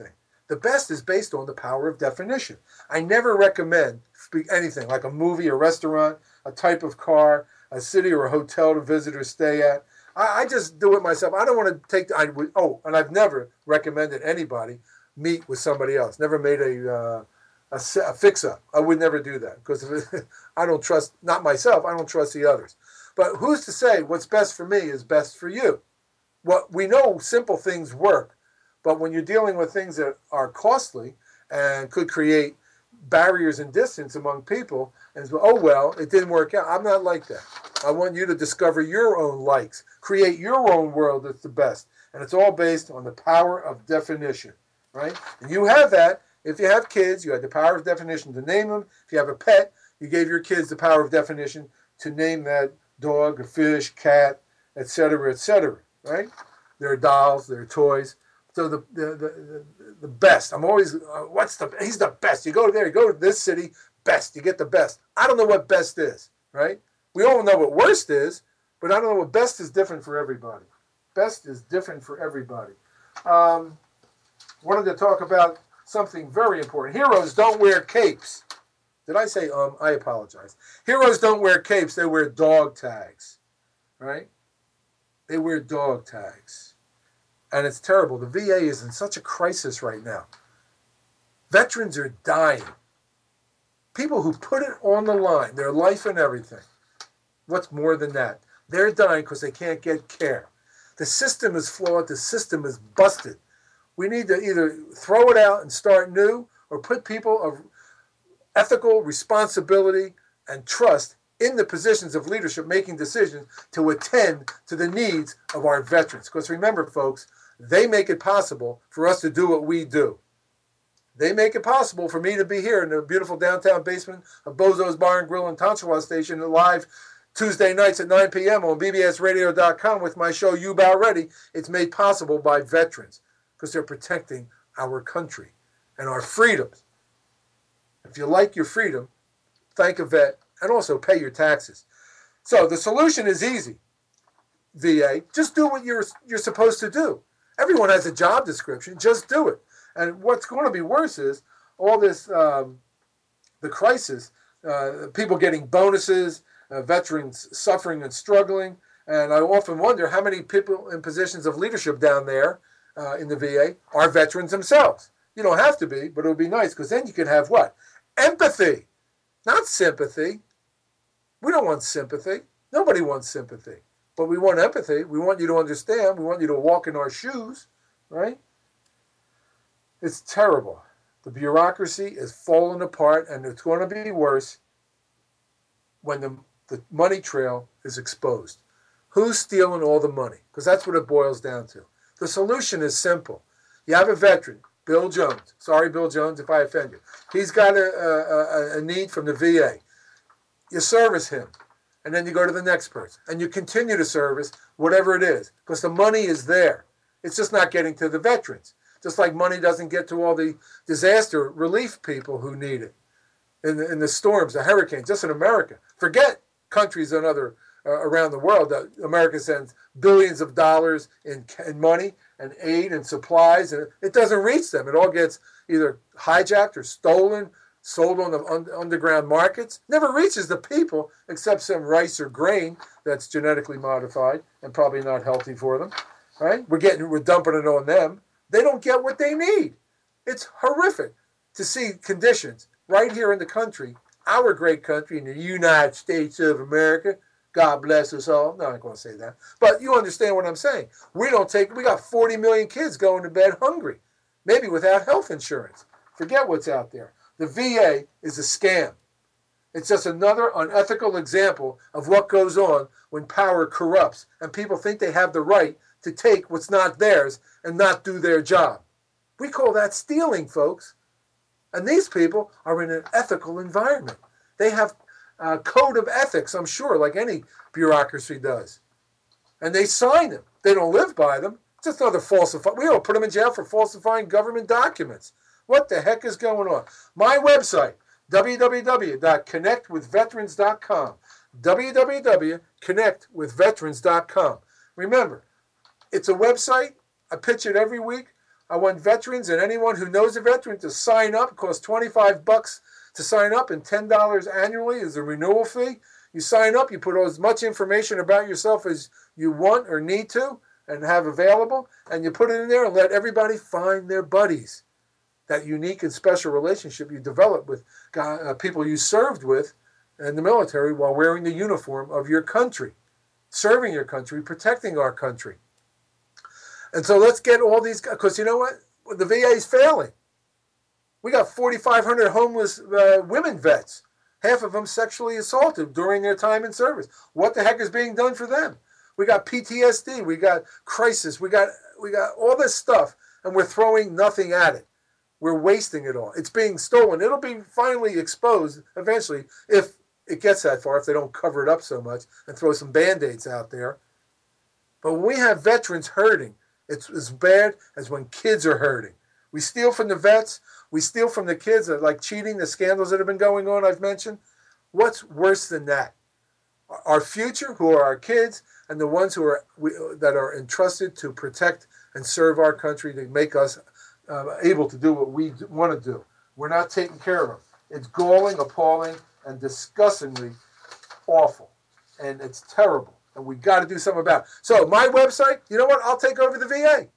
Speaker 1: The best is based on the power of definition. I never recommend anything like a movie, a restaurant, a type of car, a city or a hotel to visit or stay at. I, I just do it myself. I don't want to take, I, oh, and I've never recommended anybody meet with somebody else. Never made a, uh, a, a fix-up. I would never do that because I don't trust, not myself, I don't trust the others. But who's to say what's best for me is best for you? Well, we know simple things work, but when you're dealing with things that are costly and could create barriers and distance among people, and so, oh, well, it didn't work out. I'm not like that. I want you to discover your own likes, create your own world that's the best. And it's all based on the power of definition, right? And you have that. If you have kids, you have the power of definition to name them. If you have a pet, you gave your kids the power of definition to name that dog, a fish, cat, et cetera, et cetera, right? They're dolls, they're toys. So the the the, the best. I'm always, uh, what's the, he's the best. You go there, you go to this city, best. You get the best. I don't know what best is, right? We all know what worst is, but I don't know what best is different for everybody. Best is different for everybody. Um, wanted to talk about something very important. Heroes don't wear capes. Did I say um? I apologize. Heroes don't wear capes. They wear dog tags, right? They wear dog tags. And it's terrible. The V A is in such a crisis right now. Veterans are dying. People who put it on the line, their life and everything. What's more than that? They're dying because they can't get care. The system is flawed. The system is busted. We need to either throw it out and start new or put people of ethical responsibility and trust in the positions of leadership making decisions to attend to the needs of our veterans. Because remember, folks, they make it possible for us to do what we do. They make it possible for me to be here in the beautiful downtown basement of Bozo's Bar and Grill and Tonsawa Station live Tuesday nights at nine p.m. on B B S radio dot com with my show, You Bout Ready. It's made possible by veterans because they're protecting our country and our freedoms. If you like your freedom, thank a vet and also pay your taxes. So the solution is easy, V A. Just do what you're you're supposed to do. Everyone has a job description. Just do it. And what's going to be worse is all this, um, the crisis, uh, people getting bonuses, uh, veterans suffering and struggling. And I often wonder how many people in positions of leadership down there uh, in the V A are veterans themselves. You don't have to be, but it would be nice because then you could have what? Empathy, not sympathy. We don't want sympathy. Nobody wants sympathy. But we want empathy. We want you to understand. We want you to walk in our shoes, right? It's terrible. The bureaucracy is falling apart, and it's going to be worse when the, the money trail is exposed. Who's stealing all the money? Because that's what it boils down to. The solution is simple. You have a veteran, Bill Jones. Sorry, Bill Jones, if I offend you. He's got a, a, a need from the V A. You service him, and then you go to the next person, and you continue to service whatever it is, because the money is there. It's just not getting to the veterans. Just like money doesn't get to all the disaster relief people who need it. In the, in the storms, the hurricanes, just in America. Forget countries and other uh, around the world. That America sends billions of dollars in, in money and aid and supplies, and it doesn't reach them. It all gets either hijacked or stolen, sold on the un- underground markets. Never reaches the people except some rice or grain that's genetically modified and probably not healthy for them. Right? We're getting, we're dumping it on them. They don't get what they need. It's horrific to see conditions right here in the country, our great country in the United States of America. God bless us all. No, I'm not going to say that. But you understand what I'm saying. We don't take, we got forty million kids going to bed hungry, maybe without health insurance. Forget what's out there. The V A is a scam. It's just another unethical example of what goes on when power corrupts and people think they have the right to take what's not theirs and not do their job. We call that stealing, folks. And these people are in an ethical environment. They have a code of ethics, I'm sure, like any bureaucracy does. And they sign them. They don't live by them. It's just another falsified. We don't put them in jail for falsifying government documents. What the heck is going on? My website, w w w dot connect with veterans dot com. w w w dot connect with veterans dot com. Remember, it's a website. I pitch it every week. I want veterans and anyone who knows a veteran to sign up. It costs twenty-five bucks to sign up, and ten dollars annually is the renewal fee. You sign up, you put as much information about yourself as you want or need to and have available, and you put it in there and let everybody find their buddies. That unique and special relationship you develop with uh, people you served with in the military while wearing the uniform of your country, serving your country, protecting our country. And so let's get all these, because you know what? The V A is failing. We got forty-five hundred homeless uh, women vets, half of them sexually assaulted during their time in service. What the heck is being done for them? We got P T S D, we got crisis, we got we got all this stuff, and we're throwing nothing at it. We're wasting it all. It's being stolen. It'll be finally exposed eventually if it gets that far, if they don't cover it up so much and throw some Band-Aids out there. But when we have veterans hurting, it's as bad as when kids are hurting. We steal from the vets. We steal from the kids, like cheating, the scandals that have been going on, I've mentioned. What's worse than that? Our future, who are our kids, and the ones who are we, that are entrusted to protect and serve our country, to make us uh, able to do what we want to do. We're not taking care of them. It's galling, appalling, and disgustingly awful. And it's terrible. And we got to do something about it. So my website, you know what? I'll take over the V A.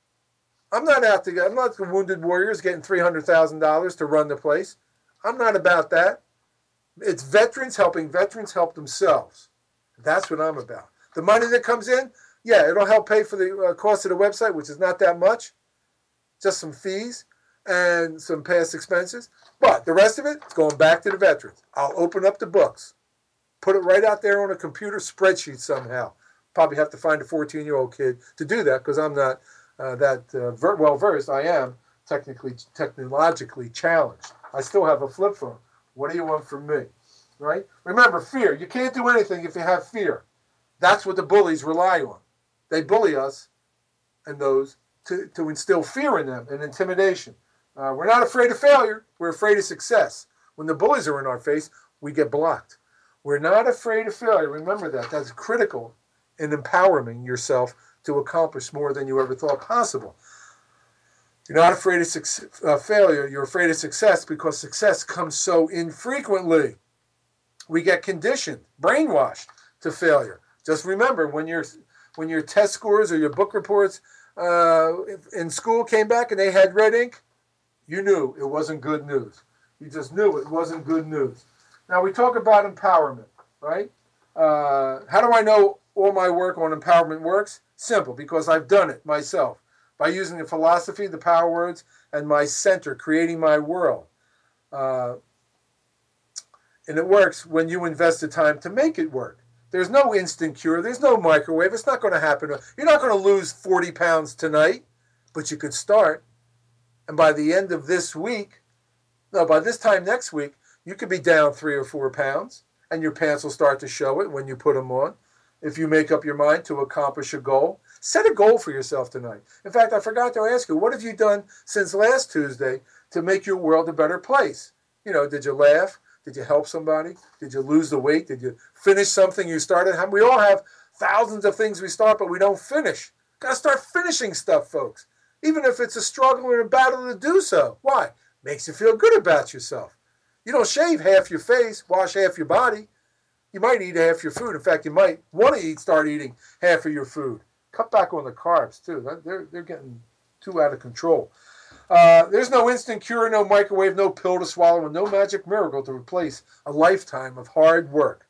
Speaker 1: I'm not out to get, I'm not the Wounded Warriors getting three hundred thousand dollars to run the place. I'm not about that. It's veterans helping veterans help themselves. That's what I'm about. The money that comes in, yeah, it'll help pay for the uh, cost of the website, which is not that much. Just some fees and some past expenses. But the rest of it, it's going back to the veterans. I'll open up the books. Put it right out there on a computer spreadsheet somehow. Probably have to find a fourteen-year-old kid to do that because I'm not uh, that uh, ver- well-versed. I am technically, technologically challenged. I still have a flip phone. What do you want from me? Right? Remember, fear. You can't do anything if you have fear. That's what the bullies rely on. They bully us and those to, to instill fear in them and intimidation. Uh, we're not afraid of failure. We're afraid of success. When the bullies are in our face, we get blocked. We're not afraid of failure. Remember that. That's critical in empowering yourself to accomplish more than you ever thought possible. You're not afraid of success, uh, failure. You're afraid of success because success comes so infrequently. We get conditioned, brainwashed to failure. Just remember, when your when your test scores or your book reports uh, in school came back and they had red ink, you knew it wasn't good news. You just knew it wasn't good news. Now, we talk about empowerment, right? Uh, how do I know all my work on empowerment works? Simple, because I've done it myself by using the philosophy, the power words, and my center, creating my world. Uh, and it works when you invest the time to make it work. There's no instant cure. There's no microwave. It's not going to happen. You're not going to lose forty pounds tonight, but you could start. And by the end of this week, no, by this time next week, you could be down three or four pounds, and your pants will start to show it when you put them on. If you make up your mind to accomplish a goal, set a goal for yourself tonight. In fact, I forgot to ask you, what have you done since last Tuesday to make your world a better place? You know, did you laugh? Did you help somebody? Did you lose the weight? Did you finish something you started? We all have thousands of things we start, but we don't finish. Got to start finishing stuff, folks. Even if it's a struggle and a battle to do so. Why? Makes you feel good about yourself. You don't shave half your face, wash half your body. You might eat half your food. In fact, you might want to eat, start eating half of your food. Cut back on the carbs, too. They're, they're getting too out of control. Uh, there's no instant cure, no microwave, no pill to swallow, and no magic miracle to replace a lifetime of hard work.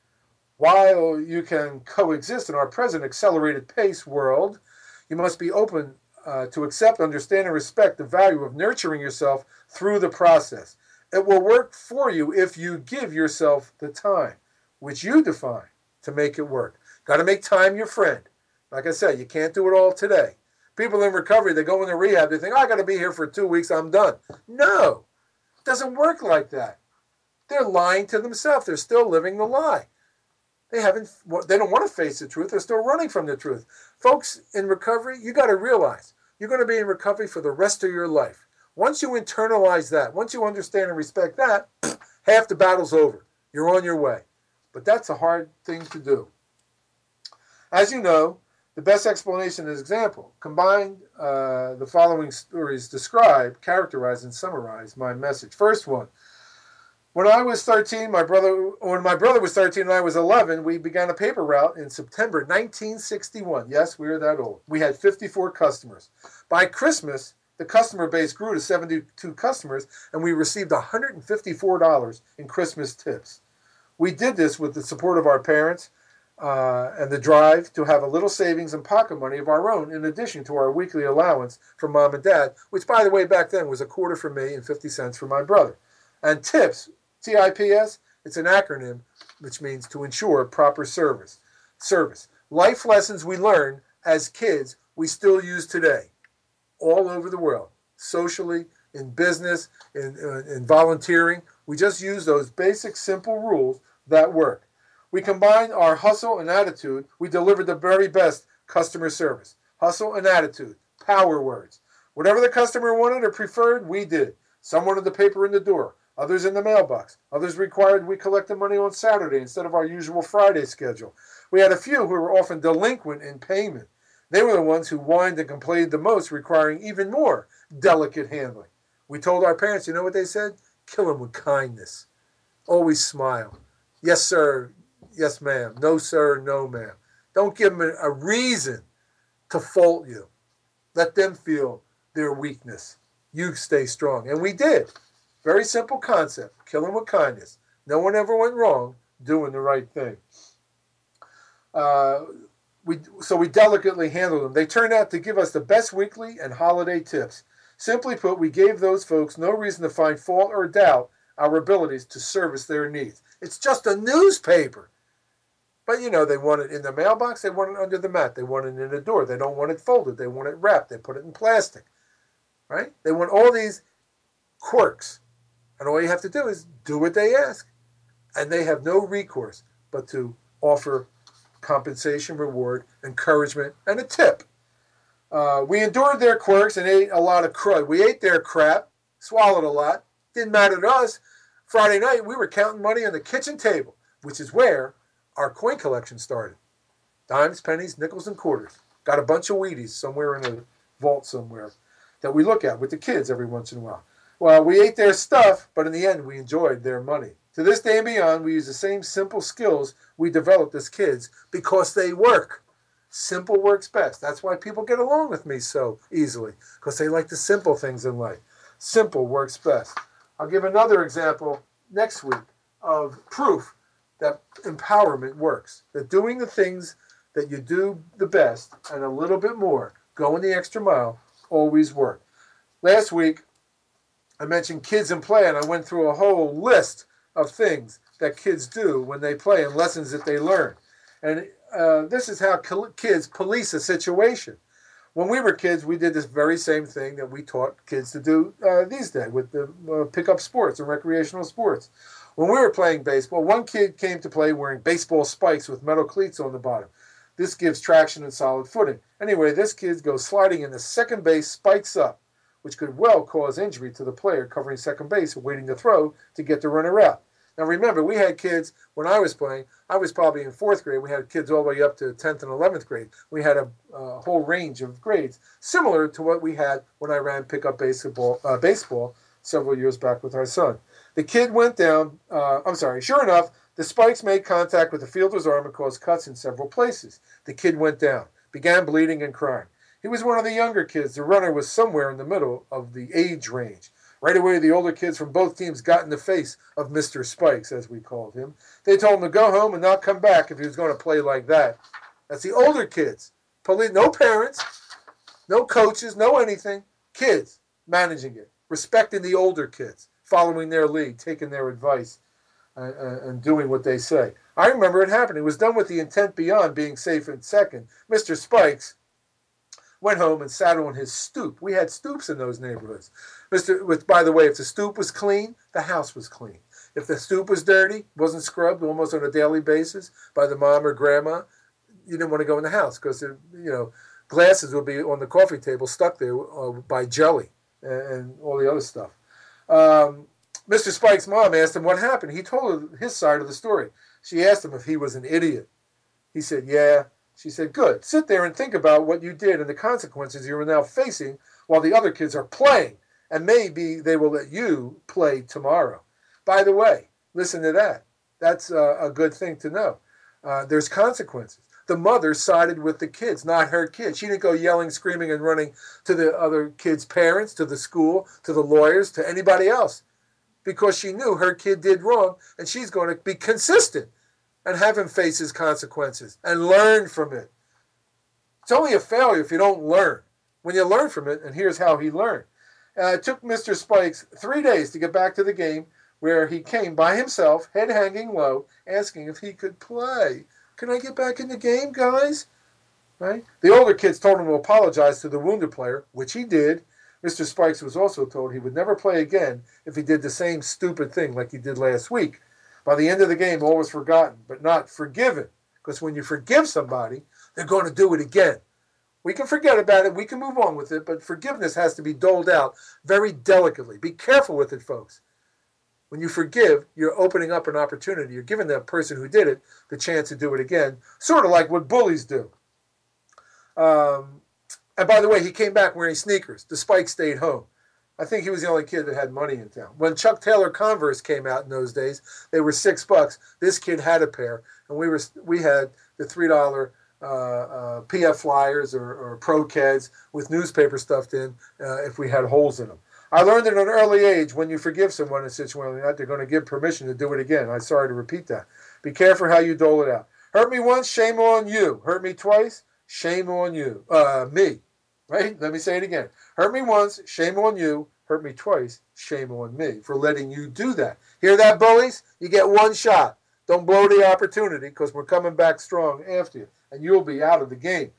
Speaker 1: While you can coexist in our present accelerated pace world, you must be open uh, to accept, understand, and respect the value of nurturing yourself through the process. It will work for you if you give yourself the time, which you define, to make it work. Got to make time your friend. Like I said, you can't do it all today. People in recovery, they go into rehab, they think, oh, I got to be here for two weeks, I'm done. No, it doesn't work like that. They're lying to themselves. They're still living the lie. They haven't. They don't want to face the truth. They're still running from the truth. Folks in recovery, you got to realize you're going to be in recovery for the rest of your life. Once you internalize that, once you understand and respect that, half the battle's over. You're on your way. But that's a hard thing to do. As you know, The best explanation is example. Combined, uh, the following stories describe, characterize, and summarize my message. First one. When I was thirteen, my brother, when my brother was thirteen and I was eleven, we began a paper route in September nineteen sixty-one. Yes, we are that old. We had fifty-four customers. By Christmas, the customer base grew to seventy-two customers, and we received one hundred fifty-four dollars in Christmas tips. We did this with the support of our parents uh, and the drive to have a little savings and pocket money of our own, in addition to our weekly allowance from mom and dad, which, by the way, back then was a quarter for me and fifty cents for my brother. And tips, T I P S, it's an acronym which means to ensure proper service. Service. Life lessons we learned as kids we still use today all over the world, socially, in business, in, uh, in volunteering. We just use those basic, simple rules that work. We combine our hustle and attitude. We delivered the very best customer service. Hustle and attitude, power words. Whatever the customer wanted or preferred, we did. Some wanted the paper in the door. Others in the mailbox. Others required we collect the money on Saturday instead of our usual Friday schedule. We had a few who were often delinquent in payment. They were the ones who whined and complained the most, requiring even more delicate handling. We told our parents, you know what they said? Kill them with kindness. Always smile. Yes, sir. Yes, ma'am. No, sir. No, ma'am. Don't give them a reason to fault you. Let them feel their weakness. You stay strong. And we did. Very simple concept. Kill them with kindness. No one ever went wrong doing the right thing. Uh, we so we delicately handled them. They turned out to give us the best weekly and holiday tips. Simply put, we gave those folks no reason to find fault or doubt our abilities to service their needs. It's just a newspaper. But, you know, they want it in the mailbox. They want it under the mat. They want it in the door. They don't want it folded. They want it wrapped. They put it in plastic. Right? They want all these quirks. And all you have to do is do what they ask. And they have no recourse but to offer compensation, reward, encouragement, and a tip. Uh, we endured their quirks and ate a lot of crud. We ate their crap, swallowed a lot. Didn't matter to us. Friday night, we were counting money on the kitchen table, which is where our coin collection started. Dimes, pennies, nickels, and quarters. Got a bunch of Wheaties somewhere in a vault somewhere that we look at with the kids every once in a while. Well, we ate their stuff, but in the end, we enjoyed their money. To this day and beyond, we use the same simple skills we developed as kids because they work. Simple works best. That's why people get along with me so easily, because they like the simple things in life. Simple works best. I'll give another example next week of proof that empowerment works, that doing the things that you do the best and a little bit more, going the extra mile, always work. Last week, I mentioned kids and play, and I went through a whole list of things that kids do when they play and lessons that they learn. And uh, this is how kids police a situation. When we were kids, we did this very same thing that we taught kids to do uh, these days with the uh, pickup sports and recreational sports. When we were playing baseball, one kid came to play wearing baseball spikes with metal cleats on the bottom. This gives traction and solid footing. Anyway, this kid goes sliding in the second base, spikes up, which could well cause injury to the player covering second base and waiting to throw to get the runner out. Now remember, we had kids, when I was playing, I was probably in fourth grade. We had kids all the way up to tenth and eleventh grade. We had a, a whole range of grades, similar to what we had when I ran pickup baseball, uh, baseball several years back with our son. The kid went down, uh, I'm sorry, sure enough, the spikes made contact with the fielder's arm and caused cuts in several places. The kid went down, began bleeding and crying. He was one of the younger kids. The runner was somewhere in the middle of the age range. Right away, the older kids from both teams got in the face of Mister Spikes, as we called him. They told him to go home and not come back if he was going to play like that. That's the older kids. Police, no parents, no coaches, no anything. Kids managing it, respecting the older kids, following their lead, taking their advice, uh, uh, and doing what they say. I remember it happening. It was done with the intent beyond being safe in second. Mister Spikes went home and sat on his stoop. We had stoops in those neighborhoods. Mister With, by the way, if the stoop was clean, the house was clean. If the stoop was dirty, wasn't scrubbed almost on a daily basis by the mom or grandma, you didn't want to go in the house because, you know, glasses would be on the coffee table stuck there uh, by jelly and, and all the other stuff. Um, Mister Spike's mom asked him what happened. He told her his side of the story. She asked him if he was an idiot. He said, yeah. She said, good. Sit there and think about what you did and the consequences you are now facing while the other kids are playing. And maybe they will let you play tomorrow. By the way, listen to that. That's a, a good thing to know. Uh, there's consequences. The mother sided with the kids, not her kids. She didn't go yelling, screaming, and running to the other kids' parents, to the school, to the lawyers, to anybody else, because she knew her kid did wrong, and she's going to be consistent and have him face his consequences and learn from it. It's only a failure if you don't learn. When you learn from it, and here's how he learned. Uh, it took Mister Spikes three days to get back to the game, where he came by himself, head hanging low, asking if he could play. Can I get back in the game, guys? Right? The older kids told him to apologize to the wounded player, which he did. Mister Spikes was also told he would never play again if he did the same stupid thing like he did last week. By the end of the game, all was forgotten, but not forgiven. Because when you forgive somebody, they're going to do it again. We can forget about it. We can move on with it. But forgiveness has to be doled out very delicately. Be careful with it, folks. When you forgive, you're opening up an opportunity. You're giving that person who did it the chance to do it again, sort of like what bullies do. Um, and by the way, he came back wearing sneakers. The Spike stayed home. I think he was the only kid that had money in town. When Chuck Taylor Converse came out in those days, they were six bucks. This kid had a pair, and we were we had the three dollar uh, uh, P F flyers or, or Pro Keds with newspaper stuffed in uh, if we had holes in them. I learned at an early age when you forgive someone in a situation like that, they're going to give permission to do it again. I'm sorry to repeat that. Be careful how you dole it out. Hurt me once, shame on you. Hurt me twice, shame on you. Uh, me. Right? Let me say it again. Hurt me once, shame on you. Hurt me twice, shame on me for letting you do that. Hear that, bullies? You get one shot. Don't blow the opportunity because we're coming back strong after you, and you'll be out of the game.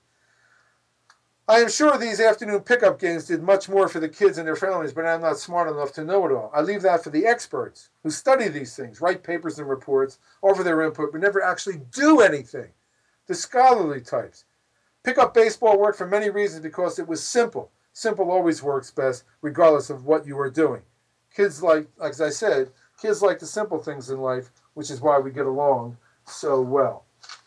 Speaker 1: I am sure these afternoon pickup games did much more for the kids and their families, but I'm not smart enough to know it all. I leave that for the experts who study these things, write papers and reports, offer their input, but never actually do anything. The scholarly types. Pickup baseball worked for many reasons because it was simple. Simple always works best, regardless of what you are doing. Kids like, like as I said, kids like the simple things in life, which is why we get along so well.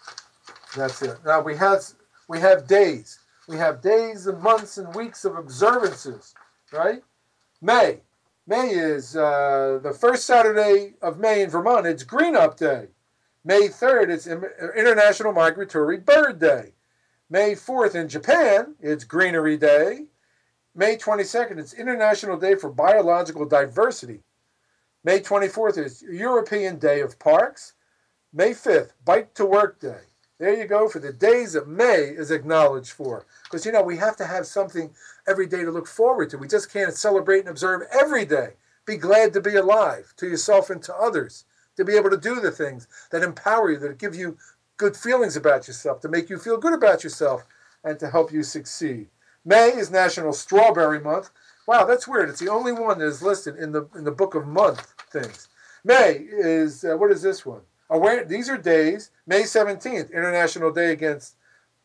Speaker 1: That's it. Now we have we have days. We have days and months and weeks of observances, right? May. May is uh, the first Saturday of May in Vermont. It's Green Up Day. May third, it's International Migratory Bird Day. May fourth in Japan, it's Greenery Day. May twenty-second, it's International Day for Biological Diversity. May twenty-fourth is European Day of Parks. May fifth, Bike to Work Day. There you go for the days that May is acknowledged for. Because, you know, we have to have something every day to look forward to. We just can't celebrate and observe every day. Be glad to be alive, to yourself and to others, to be able to do the things that empower you, that give you good feelings about yourself, to make you feel good about yourself, and to help you succeed. May is National Strawberry Month. Wow, that's weird. It's the only one that is listed in the in the book of month things. May is, uh, what is this one? Aware, these are days. May seventeenth, International Day Against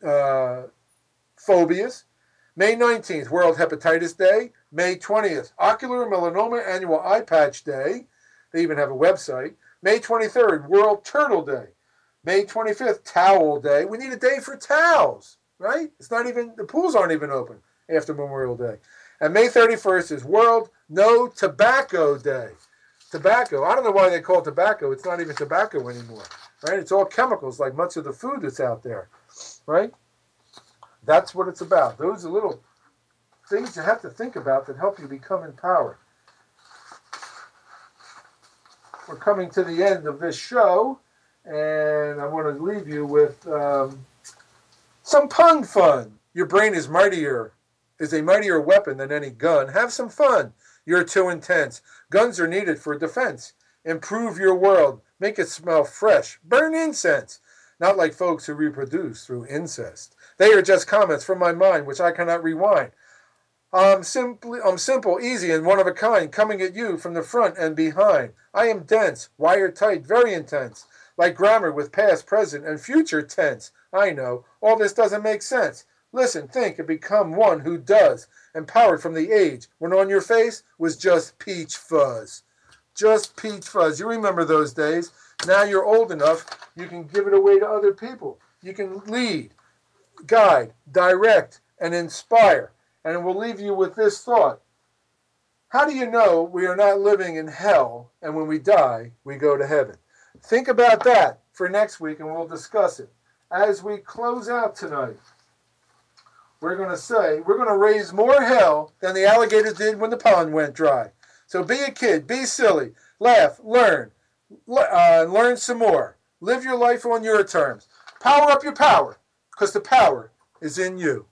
Speaker 1: uh, Phobias. May nineteenth, World Hepatitis Day. May twentieth, Ocular Melanoma Annual Eye Patch Day. They even have a website. May twenty-third, World Turtle Day. May twenty-fifth, Towel Day. We need a day for towels, right? It's not even, the pools aren't even open after Memorial Day. And May thirty-first is World No Tobacco Day. Tobacco, I don't know why they call it tobacco. It's not even tobacco anymore, right? It's all chemicals like much of the food that's out there, right? That's what it's about. Those are little things you have to think about that help you become empowered. We're coming to the end of this show. And I want to leave you with um, some pun fun. Your brain is mightier, is a mightier weapon than any gun. Have some fun. You're too intense. Guns are needed for defense. Improve your world. Make it smell fresh. Burn incense. Not like folks who reproduce through incest. They are just comments from my mind, which I cannot rewind. I'm simply, I'm simple, easy, and one of a kind, coming at you from the front and behind. I am dense, wire tight, very intense. Like grammar with past, present, and future tense. I know, all this doesn't make sense. Listen, think, and become one who does. Empowered from the age when on your face was just peach fuzz. Just peach fuzz. You remember those days. Now you're old enough, you can give it away to other people. You can lead. guide, direct, and inspire. And we'll leave you with this thought. How do you know we are not living in hell and when we die, we go to heaven? Think about that for next week and we'll discuss it. As we close out tonight, we're going to say we're going to raise more hell than the alligators did when the pond went dry. So be a kid, be silly, laugh, learn, uh, learn some more. Live your life on your terms. Power up your power because the power is in you.